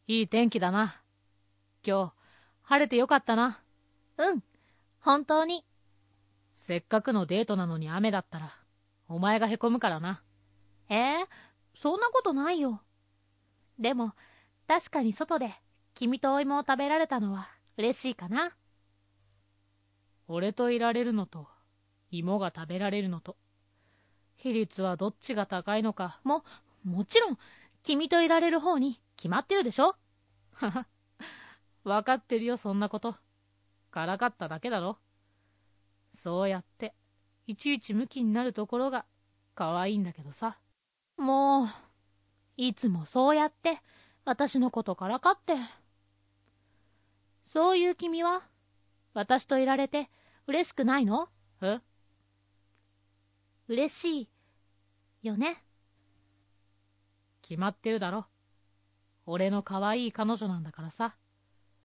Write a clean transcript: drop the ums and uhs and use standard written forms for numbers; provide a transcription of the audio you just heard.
いい天気だな。今日、晴れてよかったな。 うん、本当に。 せっかくのデートなのに雨だったら、お前がへこむからな。 そんなことないよ。でも、確かに外で君とお芋を食べられたのは嬉しいかな。 俺といられるのと、芋が食べられるのと、比率はどっちが高いのか。 もちろん、君といられる方に決まってるでしょ。 はは、わかってるよ、そんなこと。からかっただけだろ。そうやって、いちいちムキになるところが、可愛いんだけどさ。 もう、いつもそうやって、私のことからかって。そういう君は、私といられて嬉しくないの？嬉しいよね。 決まってるだろ。俺の可愛い彼女なんだからさ。